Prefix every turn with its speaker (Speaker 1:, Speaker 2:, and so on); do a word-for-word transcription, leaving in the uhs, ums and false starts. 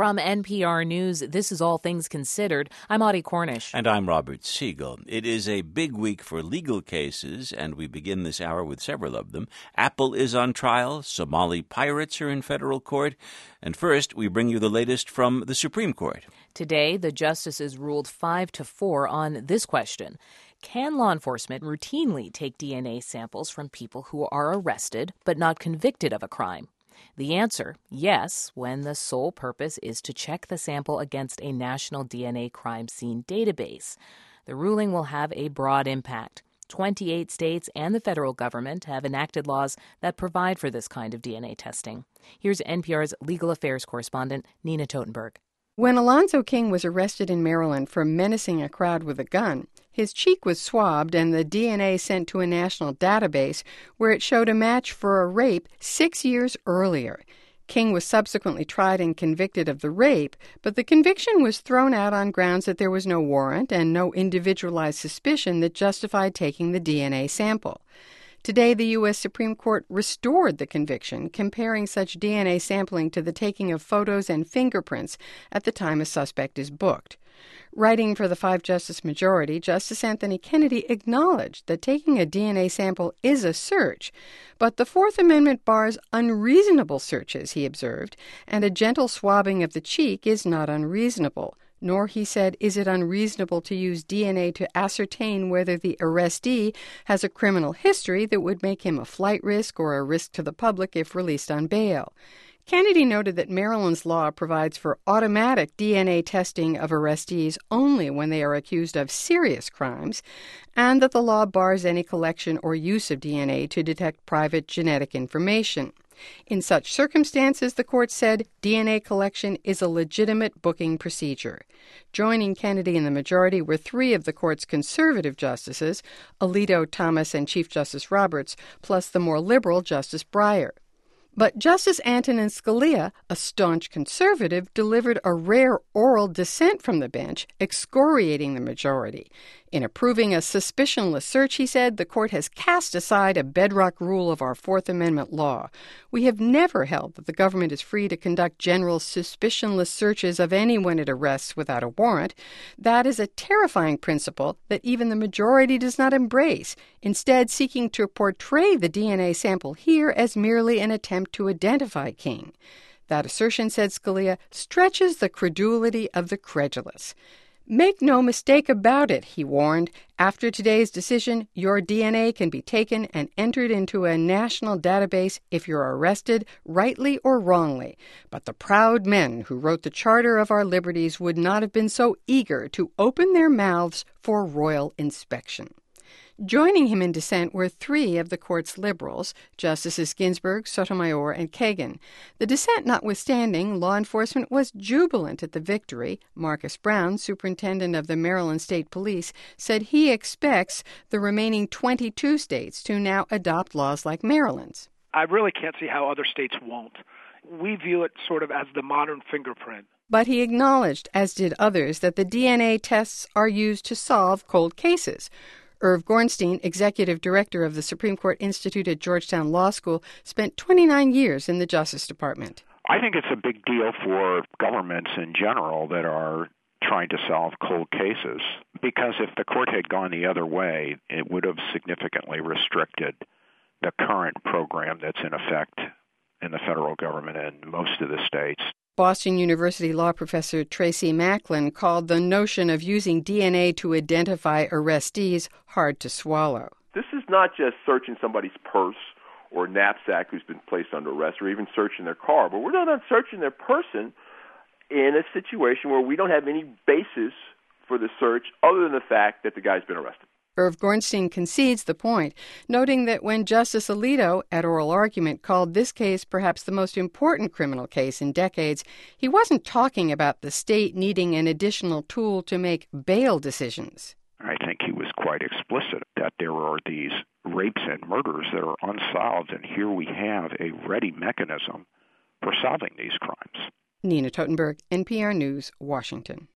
Speaker 1: From N P R News, this is All Things Considered. I'm Audie Cornish.
Speaker 2: And I'm Robert Siegel. It is a big week for legal cases, and we begin this hour with several of them. Apple is on trial. Somali pirates are in federal court. And first, we bring you the latest from the Supreme Court.
Speaker 1: Today, the justices ruled five to four on this question. Can law enforcement routinely take D N A samples from people who are arrested but not convicted of a crime? The answer, yes, when the sole purpose is to check the sample against a national D N A crime scene database. The ruling will have a broad impact. twenty-eight states and the federal government have enacted laws that provide for this kind of D N A testing. Here's N P R's legal affairs correspondent, Nina Totenberg.
Speaker 3: When Alonzo King was arrested in Maryland for menacing a crowd with a gun, his cheek was swabbed and the D N A sent to a national database where it showed a match for a rape six years earlier. King was subsequently tried and convicted of the rape, but the conviction was thrown out on grounds that there was no warrant and no individualized suspicion that justified taking the D N A sample. Today, the U S Supreme Court restored the conviction, comparing such D N A sampling to the taking of photos and fingerprints at the time a suspect is booked. Writing for the five-justice majority, Justice Anthony Kennedy acknowledged that taking a D N A sample is a search, but the Fourth Amendment bars unreasonable searches, he observed, and a gentle swabbing of the cheek is not unreasonable. Nor, he said, is it unreasonable to use D N A to ascertain whether the arrestee has a criminal history that would make him a flight risk or a risk to the public if released on bail. Kennedy noted that Maryland's law provides for automatic D N A testing of arrestees only when they are accused of serious crimes, and that the law bars any collection or use of D N A to detect private genetic information. In such circumstances, the court said, D N A collection is a legitimate booking procedure. Joining Kennedy in the majority were three of the court's conservative justices, Alito, Thomas, and Chief Justice Roberts, plus the more liberal Justice Breyer. But Justice Antonin Scalia, a staunch conservative, delivered a rare oral dissent from the bench, excoriating the majority. In approving a suspicionless search, he said, the court has cast aside a bedrock rule of our Fourth Amendment law. We have never held that the government is free to conduct general suspicionless searches of anyone it arrests without a warrant. That is a terrifying principle that even the majority does not embrace, instead seeking to portray the D N A sample here as merely an attempt to identify King. That assertion, said Scalia, stretches the credulity of the credulous. Make no mistake about it, he warned. After today's decision, your D N A can be taken and entered into a national database if you're arrested, rightly or wrongly. But the proud men who wrote the Charter of Our Liberties would not have been so eager to open their mouths for royal inspection. Joining him in dissent were three of the court's liberals, Justices Ginsburg, Sotomayor, and Kagan. The dissent notwithstanding, law enforcement was jubilant at the victory. Marcus Brown, superintendent of the Maryland State Police, said he expects the remaining twenty-two states to now adopt laws like Maryland's.
Speaker 4: I really can't see how other states won't. We view it sort of as the modern fingerprint.
Speaker 3: But he acknowledged, as did others, that the D N A tests are used to solve cold cases. Irv Gorenstein, executive director of the Supreme Court Institute at Georgetown Law School, spent twenty-nine years in the Justice Department.
Speaker 5: I think it's a big deal for governments in general that are trying to solve cold cases, because if the court had gone the other way, it would have significantly restricted the current program that's in effect in the federal government and most of the states.
Speaker 3: Boston University law professor Tracy Macklin called the notion of using D N A to identify arrestees hard to swallow.
Speaker 6: This is not just searching somebody's purse or knapsack who's been placed under arrest, or even searching their car, but we're not searching their person in a situation where we don't have any basis for the search other than the fact that the guy's been arrested.
Speaker 3: Irv Gorenstein concedes the point, noting that when Justice Alito, at oral argument, called this case perhaps the most important criminal case in decades, he wasn't talking about the state needing an additional tool to make bail decisions.
Speaker 5: I think he was quite explicit that there are these rapes and murders that are unsolved, and here we have a ready mechanism for solving these crimes.
Speaker 3: Nina Totenberg, N P R News, Washington.